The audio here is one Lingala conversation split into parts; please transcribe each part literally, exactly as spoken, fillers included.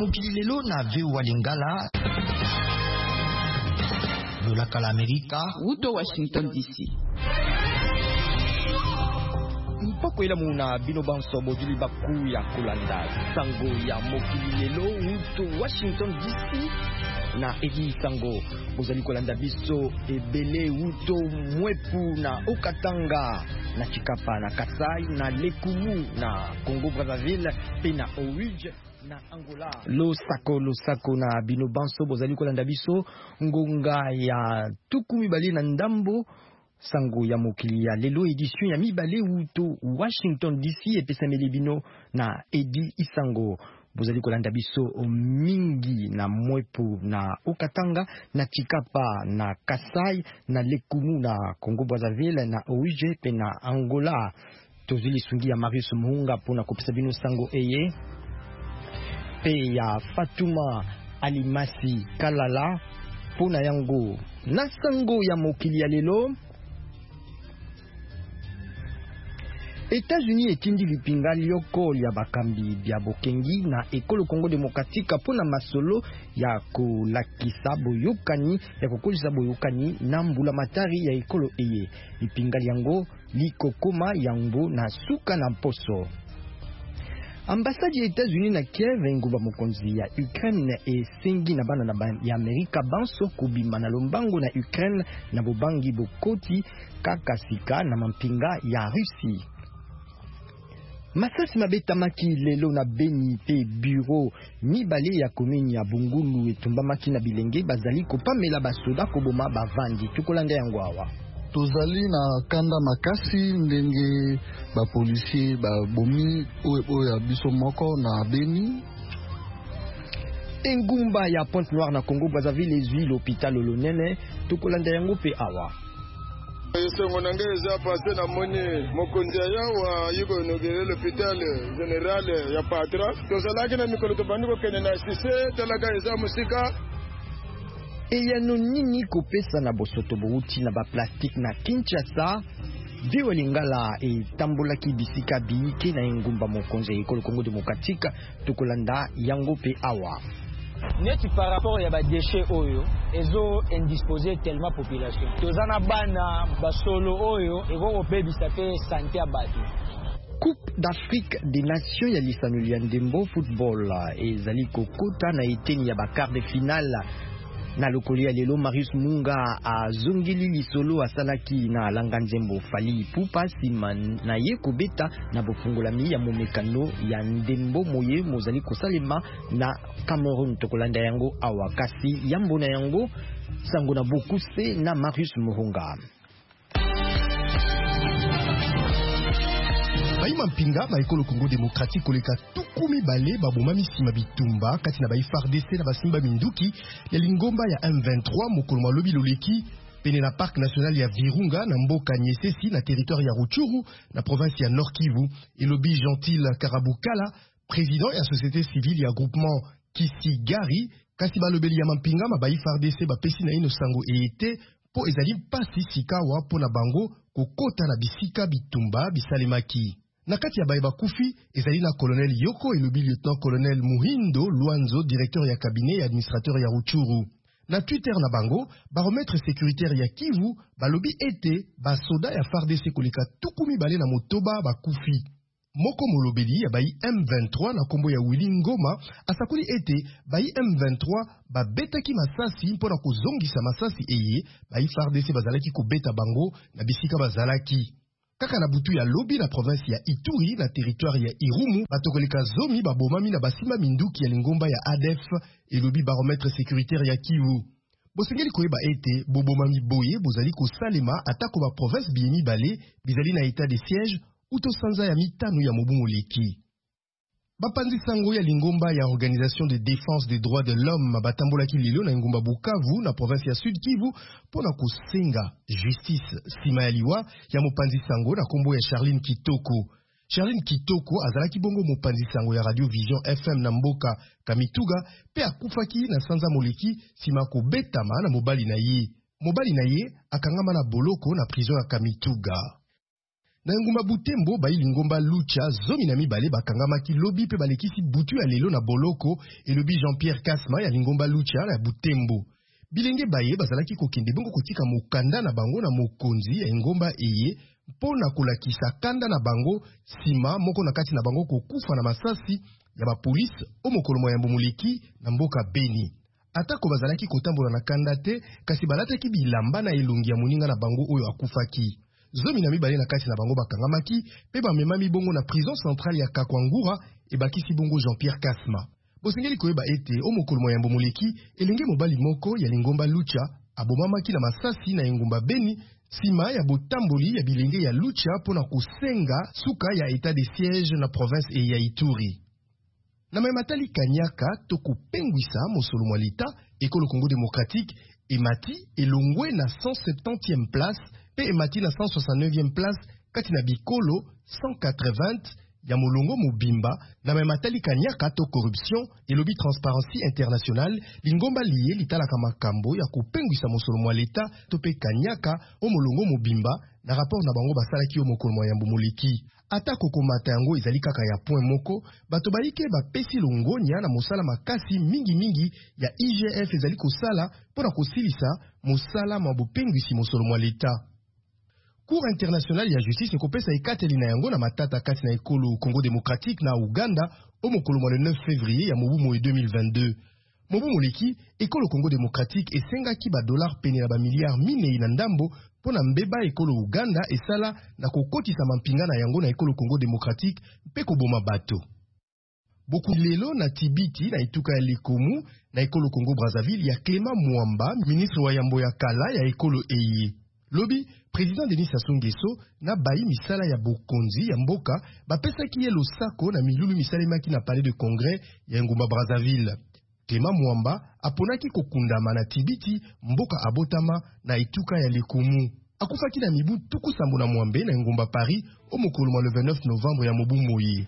mokili lelo na V O A Lingala. Lolaka la Amerika. Uto Washington D C. Mpoko ila muna bino banso bojuli baku ya kolanda sango ya mokili lelo uto Washington D C na edi sango bozali kolanda biso ebele uto mwepu na Okatanga na Chikapa na Kasai na Lekumu na Congo Brazzaville pe na Ouje na Angola. Lo sako lo sako na bino banso bozali kolanda biso ngonga ya tukumi bali na ndambo sango ya mokili ya lelo edition ya mibale uto Washington D C epesameli bino na edi isango bozali kolanda biso mingi na mwepu na Okatanga na Chikapa na Kasai na Lekumu na Congo Brazzaville na Ouje pe na Angola. Tozili sungi ya Marius Muhunga pona kopesa bino sango eye pe ya Fatuma Alimasi Kalala pona yango na sango ya mokili ya lelo. États-Unis etindi lipinga lioko ya bakambi bya bokengi na ekolo Congo Demokratika pona masolo ya kolakisa boyokani ya kokolisa boyokani na mbula matari ya ekolo eye. Lipinga yango likokoma yango na suka na poso. Ambassade ya États-Unis na Kiev nguba mokonzi ya Ukraine esengi na bana na ya Amerika banso kubima na lombango na Ukraine na bobangi bokoti kakasika na mampinga ya Russie. Masasi mabetamaki lelo na Beni pe bureau mibale ya commune ya Bungulu etumbamaki na bilenge bazali kopamela basoda koboma bavandi tukolanda yango awa. Tozali na kanda makasi ndenge ba policier ba bomi oyo ya biso moko na Beni. Engumba ya Pointe Noire na Congo Brazzaville ezwi l'hôpital Olonene tukolanda yango pe awa. Yesongo nangeza passé na moni mokonzi yawa yuko nogere l'hôpital général ya Patra tozalaki na mikolo tobandiko kene na sise talaga eza musika eyano nini kopesa na bosoto bouti na ba plastique na Kinshasa. V O A Lingala etambolaki bisika biike na engumba mokonzi ya ekolo Congo Demokratika tukolanda yango pe awa. Neti par rapport ya ba déchets oyo ezo indisposé tellement population tozana bana basolo oyo eko kopebisa pe santé ya bato. Coupe d'Afrique des Nations ya lisanuli ya ndembo football ezali kokota na eteni ya ba quart de finale na lokoli ya lelo. Marius Munga azongeli lisolo asalaki na langa nzembo Fali Ipupa sima na ye kobeta na bofungolami ya momekano ya ndembo moye mozali kosalema na Cameroun tokolanda yango awa kasi yambo na yango sango na bokuse na Marius Muhunga. Baima mpinga ba ekolo Congo Demokratique koleka tukumi bale babomami sima bitumba kati na ba F A R D C na basimba minduki ya lingomba ya M vingt-trois mokolo malobi loleki pene na parc national ya Virunga na mboka Nyesesi na territoire ya Rutshuru na province ya Nord Kivu. Elobi Gentil Karabukala président ya société civile ya groupement Kisigari kasi balobeli ya mampinga ma ba F A R D C bapesi na ino sango ete po ezali pasi sikawa po na bango kokota na bisika bitumba bisalemaki. Na kati ya baeba kufi ezali na colonel Yoko elobi lieutenant colonel Muhindo Luanzo directeur ya cabinet ya administrateur ya Rutshuru. Na Twitter na bango baromètre sécuritaire ya Kivu balobi ete basoda ya F A R D C koleka tukumi bale na motoba bakufi. Moko molobeli ya bayi M vingt-trois na kombo ya Willy Ngoma asakuli ete bayi M vingt-trois babetaki masasi mpona kozongisa masasi eye bayi F A R D C bazalaki kobeta bango na bisika bazalaki. Kaka na butu ya lobi na province ya Ituri na territoire ya Irumu batokoleka zomi babomami na basima minduki ya lingomba ya A D F elobi baromètre sécuritaire ya Kivu. Bosengeli koyeba ete bobomami boye bozali kosalema atako ba province biyemi bale bizali na état de siège uto sanza ya mitano ya mobu moleki. Bapanzi sango ya lingomba ya Organisation de défense des droits de l'homme batambolaki lelo na ngomba Bukavu na province ya Sud Kivu pona kosenga justice sima ya liwa ya mopanzi sango na kombo ya Charline Kitoko. Charline Kitoko azalaki bongo mopanzi sango ya Radio Vision F M na mboka Kamituga pe akufaki na sanza moleki sima ko betama na mobali na ye. Mobali na ye akangama na boloko na prison ya Kamituga. Na ngumba Butembo ba ilingomba lucha zomi na mibale bakangamaki lobi pe balekisi butu ya lelo na boloko elobi Jean-Pierre Kasma ya lingomba lucha na Butembo. Bilenge baye bazalaki kokende bongo kotika mokanda na bango na mokonzi ya ngomba eye mpona kolakisa kanda na bango sima moko na kati na bango kokufa na masasi ya ba police o mokolo moya mbumuliki na mboka Beni. Atako bazalaki kotambola na kanda te kasi balataki bilamba na elongi ya moninga na bango oyo akufaki. Zomi na mibale na kati na bango bakangamaki pe bamemami bongo na prison centrale ya Kakwangura e bakisi bongo Jean-Pierre Kasma. Bosengeli koyeba ete o mokolo moya mbumuliki elenge mobali moko ya lingomba lucha abomamaki na masasi na engumba Beni sima ya botamboli ya bilenge ya lucha pona kusenga suka ya etat de siège na province e ya Ituri. Na mamatali kanyaka toko pengwisa mosolo mwalita ekolo Congo démocratique emati elongwe na cent septantième place pe emati na cent soixante-neuvième place kati na bikolo cent quatre-vingts ya molongo mobimba na mamatali kanyaka to corruption elobi Transparency International lingomba liye litalaka makambo ya kopengwisa mosolo mwalita to pe kanyaka o molongo mobimba na rapport na bango basalaki o mokolo moya mbumuliki. Ata kokomata yango ezali kaka ya point moko, bato bayike bapesi longonya na mosala makasi mingi mingi ya I G F ezali kosala pona kosilisa mosala mabopengwisi mosolo mwa leta. Cour internationale ya justice ekopesa ekateli na yango na matata kati na ekolo Congo démocratique na Uganda o mokolo mwa le neuf février ya mobumo e deux mille vingt-deux. Mobumo leki ekolo Congo démocratique esengaki ba dollar pene na ba milliard minei na ndambo pona mbeba ekolo Uganda esala na kokotisa mampinga na yango na ekolo Congo démocratique pe koboma bato. Boku lelo na Tibiti na etuka ya Likomu na ekolo Congo Brazzaville ya Clément Mwamba, ministre wa yambo ya kala ya ekolo eye. Lobi, président Denis Sassou Nguesso na bayi misala ya bokonzi ya mboka bapesaki ye losako na milulu misalemaki na palais de congrès ya ngumba Brazzaville. Clément Mwamba aponaki kokundama na Tibiti mboka abotama na etuka ya Likomu. Akufaki na mibu tuku sambo na mwambe na ngumba Paris o mokolo le vingt-neuf novembre ya mobumo ye.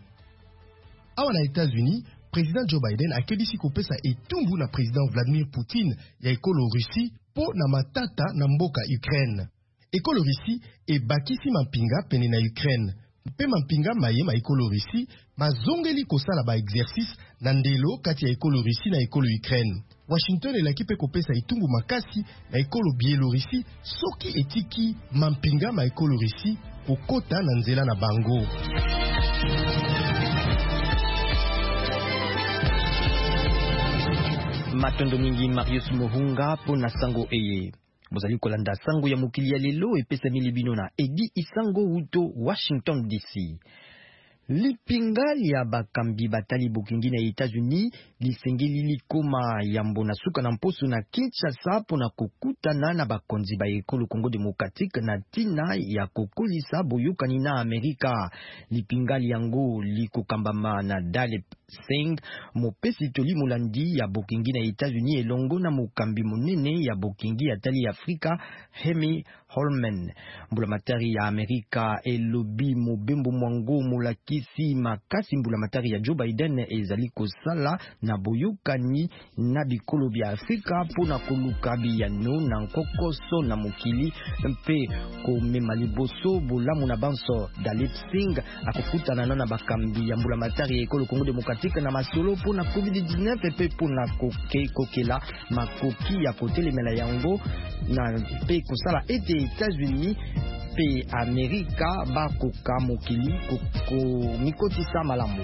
Awa na États-Unis, président Joe Biden akedisi kopesa etumbu na président Vladimir Poutine ya ekolo Russie po na matata na mboka Ukraine. Ekolo Russie ebakisi mampinga pene na Ukraine. Pe mampinga maye ma ekolo Russie mazongeli kosala ba exercice na ndelo kati ya ekolo Russie na ekolo Ukraine. Washington elaki pe kopesa etumbu makasi na ekolo Biélorussie soki etiki mampinga ma ekolo Russie kokota na nzela na bango. Matondo mingi Marius Mohunga po na sango eye. Bozali kolanda sango ya mokili ya lelo epesa milibino na Edi Isango Uto, Washington D C. Lipingali ya bakambi batali bokingi na États-Unis lisengeli likoma ya mbona suka na mposo na Kinshasa pona kokutana na bakonzi ba ekolo Congo démocratique na tina ya kokolisa boyokani na Amerika. Lipingali yango likokambama na Dalip Singh, mopesi toli mulandi ya bokingi na États-Unis elongo na mokambi monene ya bokingi ya tali Afrika Hemi Holman. Mbulamatari ya Amerika elobi mobembo mwango mulakisi makasi mbulamatari ya Joe Biden ezali kosala na boyokani na bikolo bya Afrika pona koluka biyano na nkokoso na mokili mpe komema liboso bolamu na banso. Dalip Singh akokutana na bakambi ya mbulamatari ya ekolo Congo démocratique na masolo pona COVID dix-neuf epe pona koke kokela makoki ya kotelemela yango na pe kosala ete États-Unis pe Amerika bakoka mokili koko mikotisa malamu.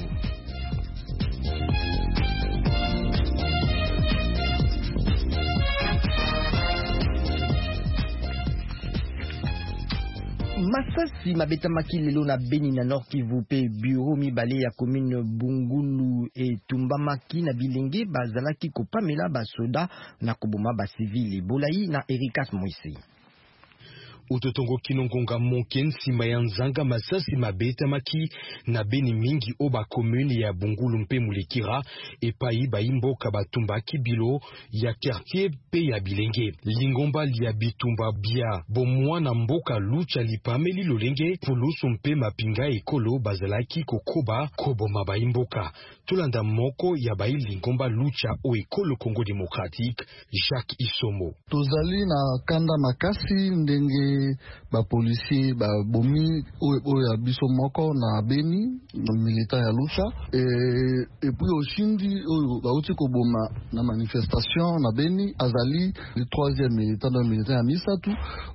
Masasi mabeta makilelo na Beni na Nord Kivu pe bureau mibale ya commune Bungulu et Tumbamaki na bilenge bazalaki kopamela basoda na koboma ba civili. Bolai na Erikas Moisi. Utotongo kinongonga monken sima ya nzanga masasi mabeta maki na Beni mingi oba commune ya Bungulu mpe Mulekira epai ba imboka batumbaki bilo ya quartier pe ya bilenge lingomba lia bitumba bia bomwa na mboka lucha lipameli lolenge pulusu mpe mapinga ekolo bazalaki kokoba koboma ba imboka tulanda moko ya ba lingomba lucha o ekolo Congo démocratique Jacques Isomo. Tozali na kanda makasi ndenge ndenge ba policier ba bomi oyo ya biso moko na Beni militant ya Lucha et et puis oshindi oyo ba uti ko boma na manifestation na Beni azali le troisième militant de militant ya Misatu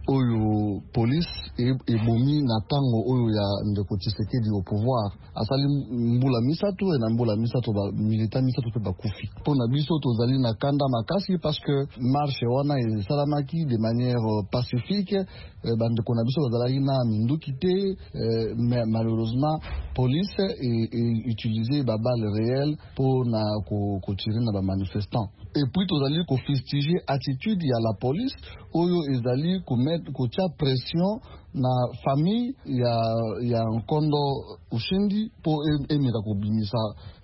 oyo police et et bomi na tango oyo ya ndeko Tshisekedi au pouvoir asali mbula Misatu et na mbula Misatu ba militant Misatu pe ba kufi pona biso tozali na kanda makasi parce que marche wana e salamaki de manière pacifique euh, bande qu'on a biso bazalaki na minduki te euh, mais malheureusement police et, et utiliser ba balle réelle pour na ko ko tirer na ba manifestants et puis tozali ko fustiger attitude ya la police oyo ezali ko mettre ko tia pression na famille ya ya Nkondo Ushindi pour emira ko bimisa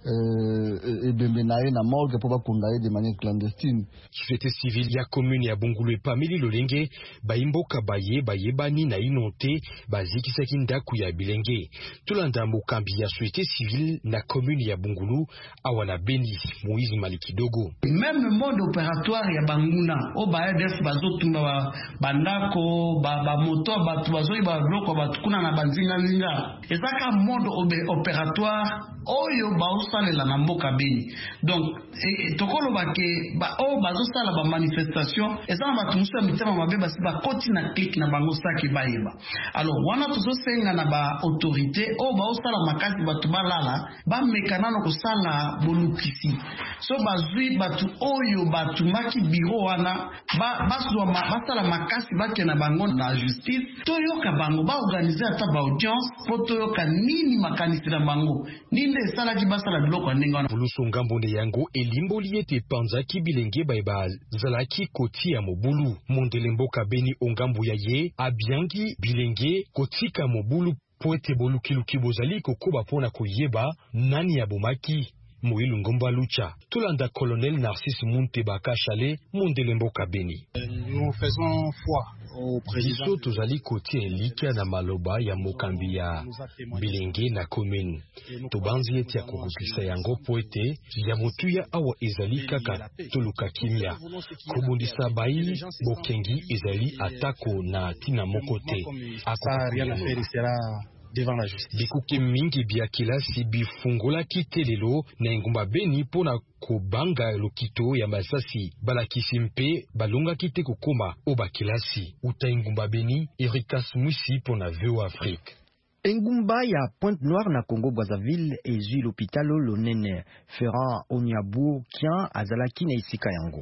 euh, et bembenaye na morgue pour ba kundaye de manière clandestine. Société civile ya commune ya Bongulu et Pameli Lolenge baimboka baye bayebani na inote bazikisaki ndaku ya bilenge tulanda mokambi ya société civile na commune ya Bongulu awana Beni Moïse Malikidogo. Même le mode opératoire ya Banguna o ba def bazotumba ba bandako ba ba moto ba tubazoyi ba bloko ba tukuna na banzinga zinga ezaka mode opératoire oyo ba usalela na mboka Beni. Donc e, tokolo bake ba o bazosala ba manifestation ezama batumusa mitema mabe basi ba koti na click na bango saki bayeba. Alors wana tozosenga na ba autorité o ba usala makasi batu balala ba mekanano ko sala bolukisi. So bazui batu oyo batu maki biro wana ba baswa ma, basala makasi bake na bango na justice toyoka bango ba organiser ata ba audience po toyoka nini makanisi na bango ninde sala ki basala biloko ndinga na Buluso ngambonde yango elimboli ete panzaki bilenge bayeba zalaki koti ya mobulu mondele mboka Beni ongambu ya ye abiangi bilenge kotika mobulu po ete bolukiluki bozali kokoba pona koyeba nani ya bomaki Moïlu Ngomba Lucha, Tolanda colonel Narcisse Muntebaka Chale, mondele mboka Beni. Nous faisons foi au président. Biso tozali kote lika na maloba ya mokambi ya bilenge na commune. Tobanzi eti ya kokukisa yango po ete ya motuya awa ezali kaka toluka kimia. Kobundisa bayi bokengi ezali atako na tina mokote. Ça rien à faire, il sera devant la justice. Bikuki mingi bia kilasi bifungola kitelelo na engumba Beni pona kobanga lokito ya Masasi balakisi mpe balonga kite kokoma oba kilasi uta engumba Beni Erikas Mwisi pona V O Afrique. Engumba ya Pointe-Noire na Congo Brazzaville ezui l'hôpital Lonene Ferrand Onyabu Kian azalaki na isika yango.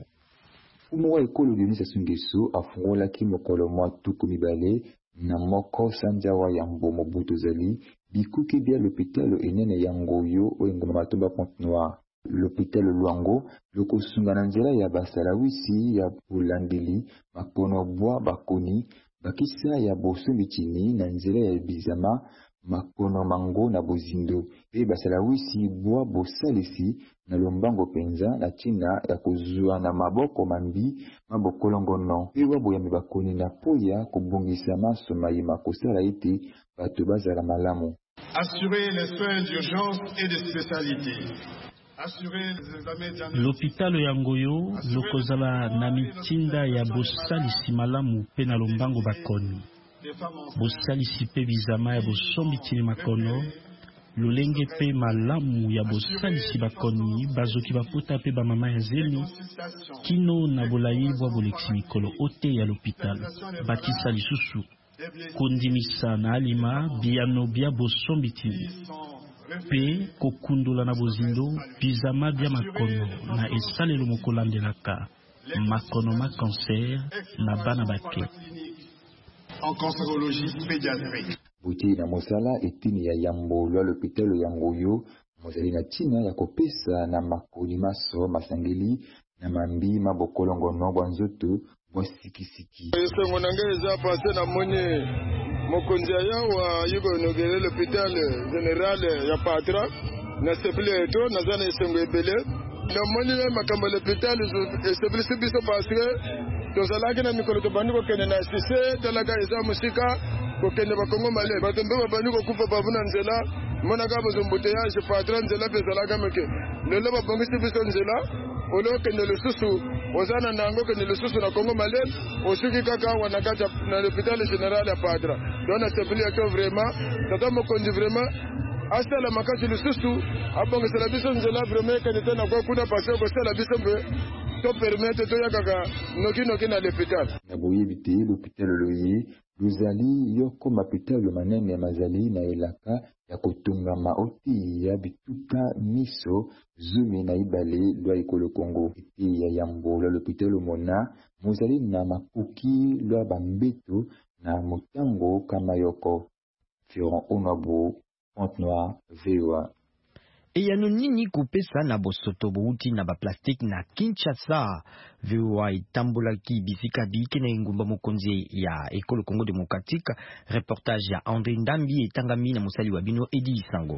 Umwa ekolo Denis Sassou afungola ki mokolo mwa tuku mibale na moko sanjawa ya mbomo butozali bikuki bia l'hôpital enene yango yo o engoma matomba Pointe-Noire l'hôpital Luango loko sungana nzela ya basalawisi ya bulandeli makono bwa bakoni bakisa ya boso mitini na nzela ya bizama makono mango na bozindo pe basalawisi bwa bosalisi na lombango penza na china ya kuzua na maboko mambi maboko longono pe wabo ya mibakoni na poya kubungisa maso mayima kosala ite bato bazala malamu. Assurer les soins d'urgence et de spécialité. L'hôpital Yangoyo lokozala na mitinda ya bosalisi malamu pe na lombango bakoni bosalisi pe bizama ya bosombi tini makono lolenge pe malamu ya bosalisi bakoni bazoki baputa pe bamama ya zeli kino na bolayi bwa bolekisi mikolo ote ya l'hôpital bakisa lisusu kondimisa na alima biano bia bosombi tini pe kokundula na bozindo bizama bia makono na esalelo mokolandelaka makono ma cancer na bana bake en cancérologie pédiatrique. Buti na mosala etini ya yambo lwa l'hôpital Yangoyo mozali na tina ya kopesa na makoni maso masangeli na mambi mabokolongo no bwa nzoto bwa sikisiki. Esengo nanga eza passé na moni mokonzi yawa yuko nogele l'hôpital général ya Patra na sebile to na zana esengo ebele na moni ya makambo l'hôpital sebile sibiso parce que tozalaki na mikolo tobandi kokende na sise talaga eza musika kokende bakongo male bato mpe babandi kokufa bavuna nzela monaka bozombuteyage Patra nzela mpe ezalaka meke lelo babongisi biso nzela olokende lisusu ozana nango ke ni lususu na Congo malem osuki kaka wanakacha na l'hôpital général ya Padra dona sepeli ko vraiment tata mokondi vraiment asta la makasi lususu abonga sala biso nzela vraiment ke tena kwa kuna passer ko sala biso mbe to permettre to yakaka noki noki na l'hôpital na boyebite l'hôpital loye luzali yoko mapitalo manene ya mazali na elaka ya kotungama oti ya bituka miso zumi na ibale lwa ikolo Congo iti ya yambo la l'hôpital mona mozali na makuki lwa bambeto na motango kama yoko Firon Onabo Pointe-Noire V O A. eyano nini kopesa na bosoto bouti na baplastike na Kinshasa. V O A itambolaki bisika bike na engumba mokonzi ya ekolo Congo Démocratique. Reportage ya André Ndambi etangami na musali wa bino Edi Sango.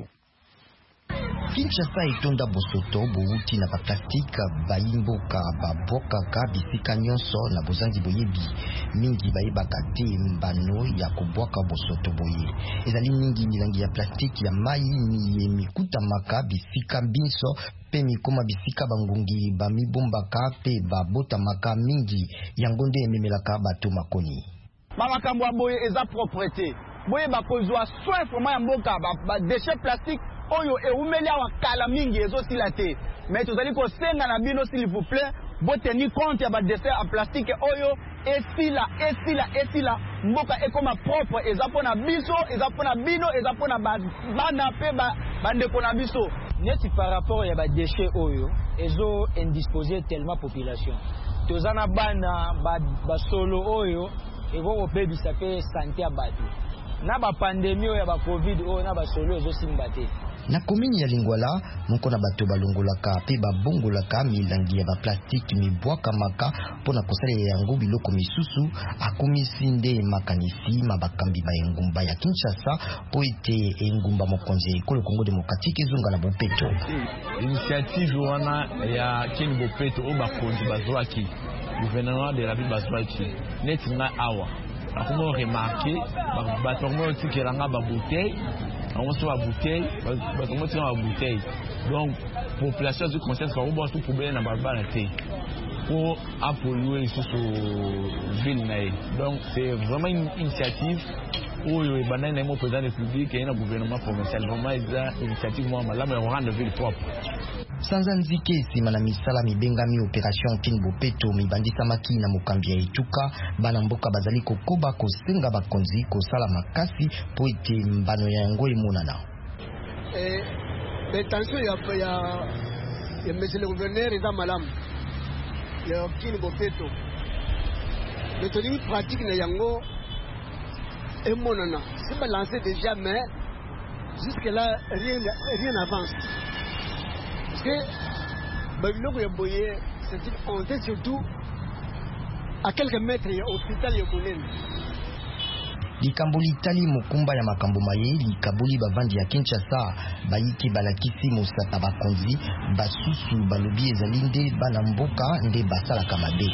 Kinshasa etonda bosoto bouti na baplastike bayimboka babokaka bisika nyonso na bozangi boyebi mingi bayebaka te mbano ya kobwaka bosoto boye ezali mingi milangi ya plastike ya mai ni emikutamaka bisika binso pe mikoma bisika bangungi bamibombaka pe babotamaka mingi yango nde ememelaka bato makoni bamakambo ya boye eza propreté boye bakozwa soin vraiment ya mboka ba déchet plastique oyo eumeli awa kala mingi ezosila te mais tozali kosenga na bino s'il vous plaît boteni compte ya ba déchet en plastique oyo esila esila esila mboka ekoma propre eza pona biso eza pona bino eza pona bana pe bandeko na biso neti par rapport ya ba déchet oyo ezo indisposer tellement population tozana bana ba solo oyo ego kopebisa pe santé ya bato na ba pandemie oyo ya ba covid oyo na ba solo ezosimba te na komini ya Lingwala moko na bato balongolaka pe babongolaka milangi ya baplastike mibwakamaka mpona kosalela yango biloko misusu akomisi nde makanisi mabakambi ba engumba ya Kinshasa po ete engumba mokonzi ya ekolo Congo Démocratique ezonga na bopeto initiative wana ya kini bopeto o bakonzi bazwaki gouvernement de la ville bazwaki neti nga awa akomo remarqué bato ngo tikelanga ba bouteille on se va bouteille on se va bouteille donc population se conscience qu'on boit tout problème na barbara té pour apolluer sur ville naï donc c'est vraiment une initiative où le banane mo président de public et un gouvernement provincial vraiment une initiative moi là mais on rend la ville propre sanza nzike nsima na misala mibengami operation kini bopeto mibandisamaki na mokambi ya etuka bana mboka bazali kokoba kosenga bakonzi kosala makasi po ete mbano ya yango emonana eh l'intention ya ya ya monsieur le gouverneur eza malamu ya kini bopeto méthode pratique na yango emonana c'est pas lancé déjà mais jusque là rien rien n'avance. Parce que Babiloko ya boye c'est on était surtout à quelques mètres ya hôpital ya Bonene. likambo litali mokumba ya makambo maye likaboli bavandi ya Kinshasa bayiki balakisi mosaka bakonzi basusu balobi ezali nde bana mboka nde basalaka mabe.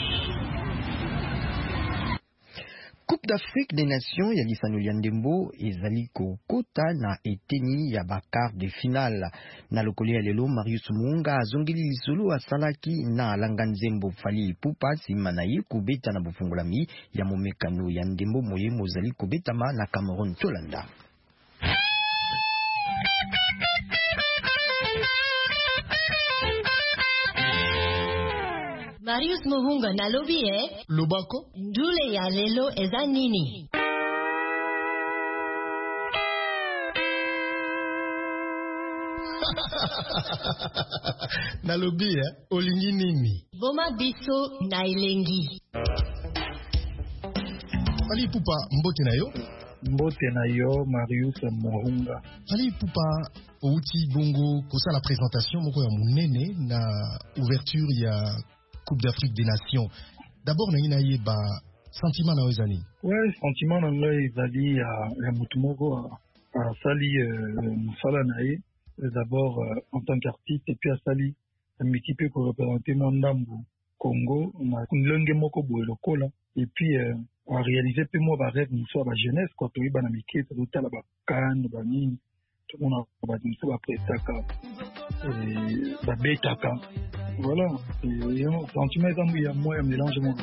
Coupe d'Afrique des Nations ya lisano ya ndembo ezali kokota na eteni ya bakar de finale na lokoli ya lelo. Marius Muunga azongeli lisolo asalaki na alanga nzembo Fali Pupa sima na ye kubeta na bufungolami ya momekano ya ndembo moye mozali kubetama na Cameroun Tolanda. Marius Muhunga nalobi eh Lobako ndule ya lelo eza nini? nalobi eh olingi nini? Boma biso na elengi. Fali Pupa mbote na yo? Mbote na yo Marius Muhunga. Fali Pupa outi bongo kosala présentation moko ya munene na ouverture ya Coupe d'Afrique des Nations. D'abord, na ina ye ba sentiment na ozani. Ouais, sentiment na ngai ezali ya ya mutu moko asali musala na ye. D'abord en tant qu'artiste et puis asali une équipe pour représenter mon ndambu Congo na ndenge moko boye lokola et puis a réaliser pe moi ba rêve muso ba jeunesse quand to iba na mike to tala ba kan ba nini tout on a ba muso ba prestaka et ba betaka Voilà, sentiment est il y a moins un mélange mon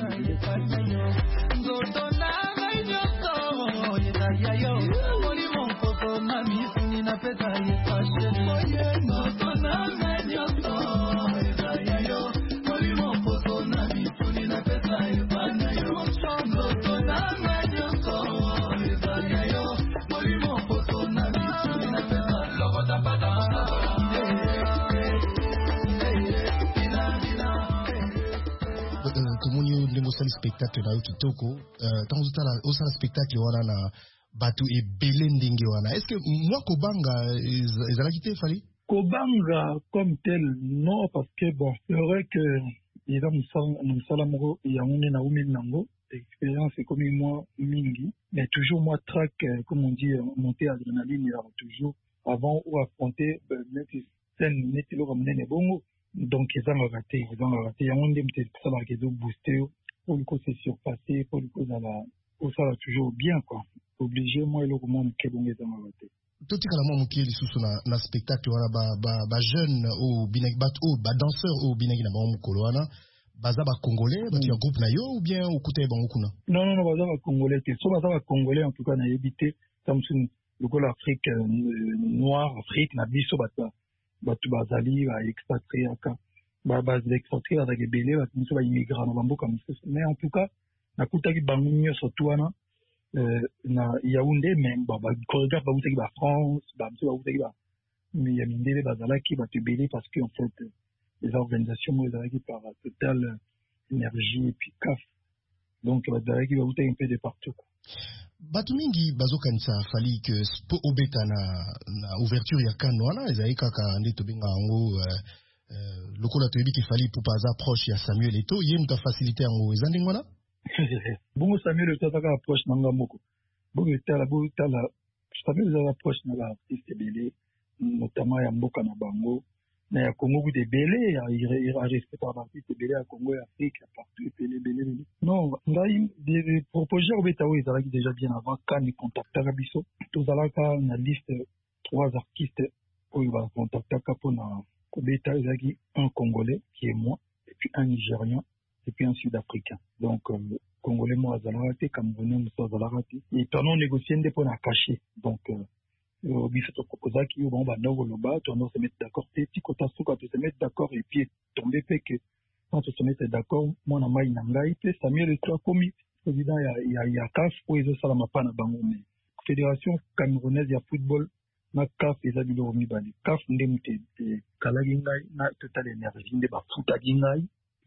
osali spectacle na yo kitoko uh, tango osala osala spectacle wana na bato ebele ndenge wana est-ce que moi kobanga ezalaki te fali kobanga comme tel non parce que bon c'est vrai que eza mosala moko yango nde naumeli nango expérience ekomi mwa mingi mais toujours moi track comme on dit monter adrénaline ezaka toujours avant ou affronter neti scène neti loka monene bongo donc ezangaka te ezangaka te yango nde mte esalaka ezobooste yo pour le coup c'est surpassé pour le coup ça va ça va toujours bien quoi obligé moi le comment que bon est dans la tête tout est moi qui est sous na na spectacle wana ba ba ba jeune au binek bat au ba danseur au binek na ba mukolo wana baza ba congolais ba tu groupe na yo ou bien au côté bango kuna non non non baza ba congolais te so baza ba congolais en tout cas na éviter comme sur le coup l'Afrique euh, noire Afrique na biso bata batu bazali ba expatrié aka ba base d'expatrié avec des belé ba miso ba immigrants na bamboka mosusu mais en tout cas na kutaki bango nyonso tu wana euh, na Yaoundé même ba ba chorégraphe ba utaki ba France ba miso ba utaki ba mais ya mindele bazalaki ba te belé parce que en fait les organisations moi bazalaki par Total Énergie et puis C A F donc bazalaki ba utaki un peu de partout quoi. Batu mingi bazokanisa fali que po obeta na na ouverture ya kano wana ezali kaka nde tobenga ngo euh, euh, lokola toyebi ki fali pour pas approche ya Samuel Eto'o ye muta faciliter ngo ezandi ngwana bongo Samuel Eto'o taka approche nanga moko bongo tala bongo tala Samuel Eto'o approche na ba artiste belé notamment ya mboka na bango na ya Congo ku de belé ya respect par artiste belé ya Congo et Afrique partout belé belé non ngai des propositions obeta o ezalaki déjà bien avant quand ni contactaka biso tozalaka na liste trois artistes oyo ba contactaka pona kobeta ezalaki un Congolais qui est moi et puis un Nigérien et puis un Sud-Africain donc euh, Congolais moi azalaka te Camerounais moi azalaka te et tono négocier nde pona caché donc euh, biso toproposaki yo bango bandako loba tono se mettre d'accord te tikota suka to se mettre d'accord et puis tomber pe que quand on se mettre d'accord mwana mai na ngai pe Samuel Eto'o komi président ya ya ya C A F po ezo sala mapana bango mais fédération camerounaise ya football na C A F eza biloko mibale C A F nde mute kalaki ngai na Total Énergie nde bafutaki ngai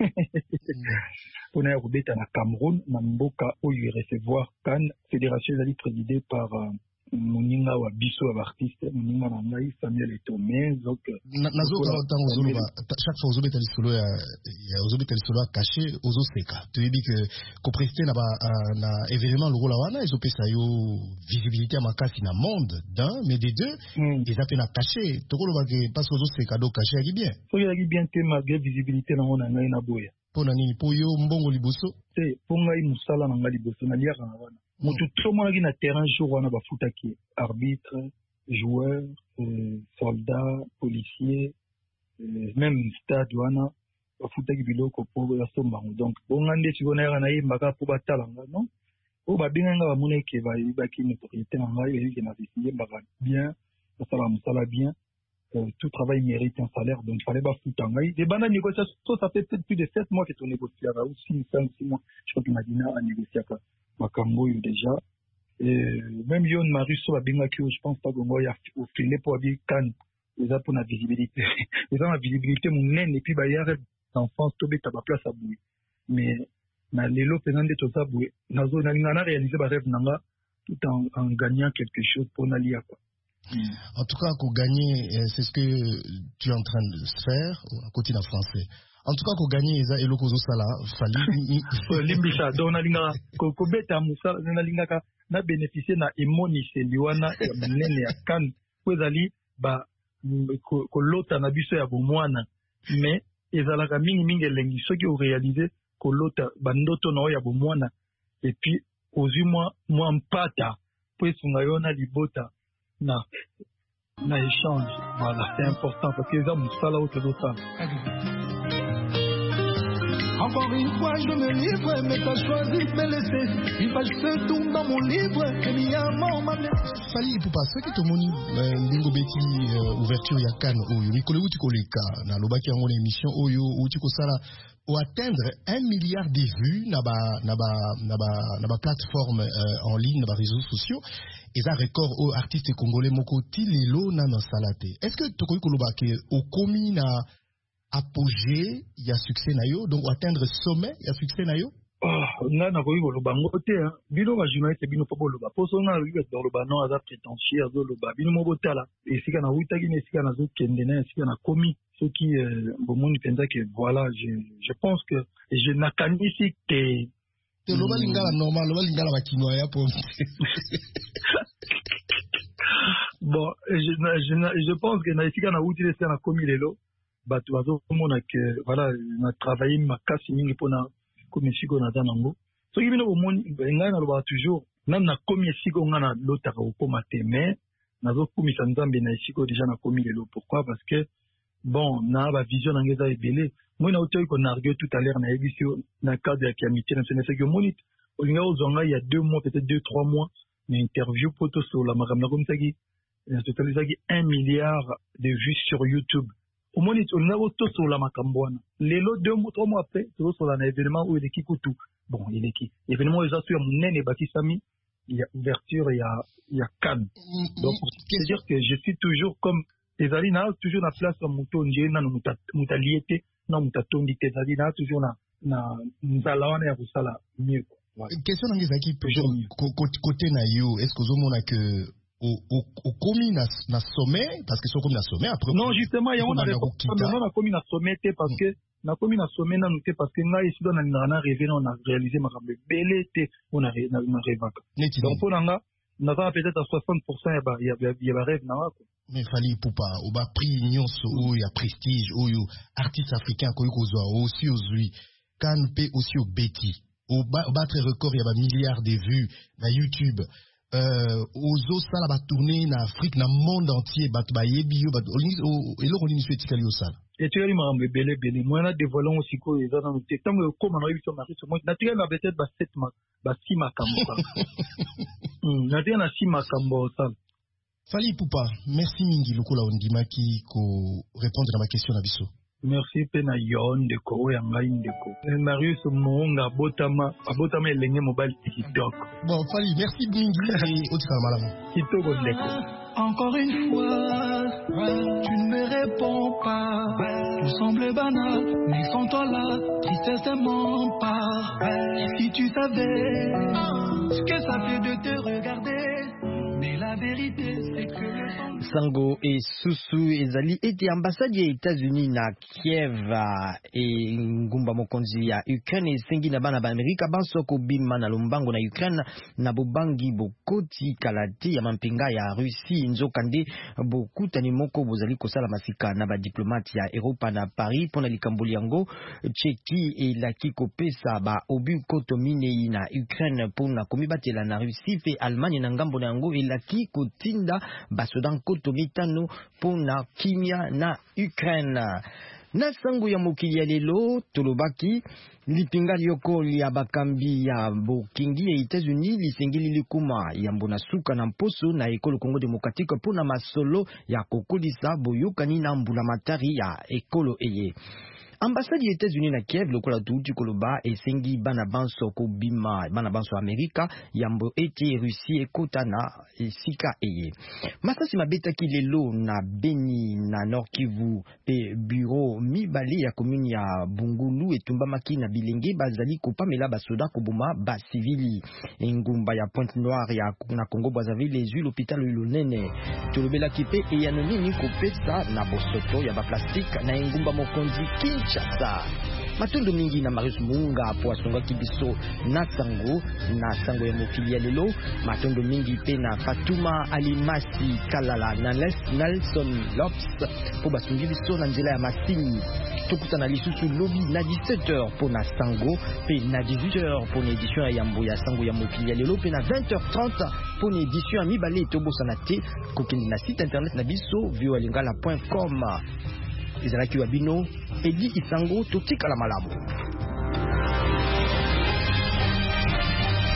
mpona ya kobeta na Cameroun na mboka oyo recevoir CAN fédération ezali présidée par uh, moninga wa biso ya artiste moninga na ngai Samuel Eto'o mais donc nazoka ntango ozoloba chaque fois ozobeta lisolo ya ozobeta lisolo ya caché ozoseka toyebi ke kopréside na ba na événement lokola wana ezopesa yo visibilité ya makasi na monde d'un mais des deux eza pe na caché tokoloba ke parce que ozoseka do caché yaki bien soki yaki bien te malgré visibilité nango na ngai na boya mpo na nini mpo yo mbongo liboso te mpo ngai mosala na ngai liboso naliaka na wana moto tomonaki na terrain jour wana bafutaki arbitre joueur euh, soldat policier euh, même stade wana bafutaki biloko mpo yasombango donc bonga nde sikoyo nayaka nayembaka mpo batala nga non oyo babenga nga bamona eke bayebaki notoriété na ngai bayebiki na yembaka bien basala mosala bien euh, tout travail mérite un salaire donc il fallait bafuta ngai debanda négociation so ça fait peut-être plus de sept mois que tonégociaka ou six cinq six mois je crois que madina anégociaka makambo oyo déjà et même yon Marius so babengaki oyo je pense pas gongo ya ofile po abi kan eza mpona visibilité eza na visibilité monene et puis bayare enfance tobeta baplace ya boye mais na lelo mpenza nde toza boye nalinga na réaliser barêve na nga tout en, en gagnant quelque chose mpo nalia quoi. Mm. En tout cas, pour gagner, c'est ce que tu es en train de faire, à côté en français. En tout cas, pour gagner, il y a l'okozo sala, fali. Limbisha, donc nalinga ko beta musala, nalinga ka na bénéficier na emoni seliwana ya munene ya kan, ko ezali ba ko lota na biso ya bomwana, mais ezalaka mingi mingi elengi soki o réaliser ko lota bandoto na ya bomwana et puis ozwi mwa mwa mpata po esunga yo na libota na na échange. Voilà, c'est important parce que les hommes ça là où tu dois ça. Encore une fois je me livre, mais t'as choisi de me laisser. Une page se tourne dans mon livre, que mi amant m'a laissé. Fali Ipupa, ce qui te moni Bingo Beti ouverture ya Cannes oyo mikolo uti koleka na lobaki yango na émission oyo uti kosala ou atteindre un milliard de vues na ba na ba na ba na ba plateforme euh, en ligne na ba réseaux sociaux et ça record aux artistes congolais moko tilelo na na salate. Est-ce que tokoyi koloba ke au komi na apogée ya succès na yo donc atteindre sommet ya succès na yo? Oh, nga nakoki koloba ngo te bino bajournaliste bino mpo boloba poso nga nakoki koloba non aza prétentieux azoloba bino mo botala esika nawutaki na esika nazokende na esika nakomi soki bomoni mpenza ke voilà je, je pense que je nakanisi ke loba lingala normal loba lingala bakinoa ya po bon je, je, je pense que na esika nawuti esika nakomi lelo bato bazomona ke voilà na travaillé makasi mingi mpona comme siko na danango soki bino bomoni ngai naloba toujours nani nakomi esiko nga na lotaka kokoma te mais nazokumisa nzambe na esiko déjà nakomi lelo. Pourquoi? Parce que bon na bavision na ngai eza ebele moi nauti konargue tout à l'heure na yebi so na cadre ya amitié nationale seki omoni olinga ozwa ngai il y a deux mois peut-être deux trois mois na interview po tosola makambo nakomisaki totalisaki un milliard de vues sur YouTube. Au moins, on a auto sur la macamboine. Les lots deux mois, trois mois après, c'est sur un événement où il est qui coûte tout. Bon, il est qui? L'événement, ils ont sur mon nez et bâti Sami. Il y a ouverture, il y a, il y a Cannes. Donc, c'est-à-dire que je suis toujours comme, tes amis, n'a toujours la place dans mon ton, j'ai, n'a, mouta liété, n'a, mouta ton, dit tes amis, n'a, toujours, n'a, n'a, nous allons, n'a, vous ça, là, mieux, quoi. Question dans les équipes, côté na yo, est-ce que vous avez que, au au au commis na na sommet parce que c'est comme na sommet après non justement il y a on a non na commis na sommet parce que na commis na sommet na noté parce que ngai ici dans na na rêvé on a réalisé ma rambe belé té on a na rêvé donc pour nga na va peut-être à soixante pour cent il y a il y a rêve na quoi mais Fali Ipupa au ba prix nyonso o ya prestige o yo artiste africain ko kozwa aussi aujourd'hui kan pe aussi au Betty au battre record il y a ba milliards de vues na YouTube. Euh, ozo sala ba tourner na Afrique na monde entier bat ba yebi bat elo ko ni sweti kali osala et tu as ma belle belle moi na dévoilons aussi ko eza na te tant que comme na biso mari so moi na tika na peut-être ba sept ma ba six makambo hmm na tika na six makambo osala. Fali Ipupa merci mingi lokola ondimaki ko répondre à ma question na biso. Merci pena yon de ko ya ngai ndeko Marius Monga botama abotama elenge mobile TikTok. Bon Fali merci mingi et otika malamu kitoko ndeko. Encore une fois tu ne me réponds pas, tout semble banal mais sans toi là tristesse m'empare. Si tu savais ce que ça fait de te regarder, mais la vérité c'est que le Sango et Susu ezali ete ambassade ya États-Unis na Kiev et ngumba mokonzi ya Ukraine esengi na bana ba Amerika bansoko bima na lombango na Ukraine na bobangi bokoti kalate ya mampinga ya Russie nzokande bokutani moko bozali kosala masika na ba diplomate ya Europa na Paris pona likamboli yango Tcheki et la kikopesa ba obu koto minei na Ukraine pona komibatela na Russie fe Allemagne na ngambo na yango elaki kotinda basodan koto mitano pona kimia na Ukraine. Na sango ya mokili ya lelo tolobaki lipinga lioko ya bakambi ya bokingi ya États-Unis lisengeli likuma ya mbona suka na mposo na ekolo Congo démocratique pona masolo ya kokolisa boyokani na mbula matari ya ekolo eye. Ambassade ya États-Unis na Kiev lokola tuuti koloba esengi bana banso ko bima bana banso Amerika yambo eti Russie ekota na sika eye. Masasi mabeta ki lelo na Beni na Nord Kivu pe bureau mibali ya commune ya Bungulu etumba maki na bilenge bazali kopamela basoda koboma ba civili engumba ya Pointe Noire ya na Congo Brazzaville les l'hôpital Lulonene tolobela kipe e yanonini kopesa na bosoto ya ba plastique na engumba mokonzi Kinshasa. Matondo mingi na Marius Munga po asonga kibiso na sango na sango ya mokili ya lelo matondo mingi pe na Fatuma Alimasi Kalala na Nelson Lopes po basungi biso na nzela ya masini tokutana lisusu lobi na dix-sept heures po na sango pe na dix-huit heures po na édition ya yambo ya sango ya mokili ya lelo pe na vingt heures trente po na édition ya mibale tobosana te kokende na site internet na biso voalingala point com. Izalaki wabino Edi Isango totika la malamu.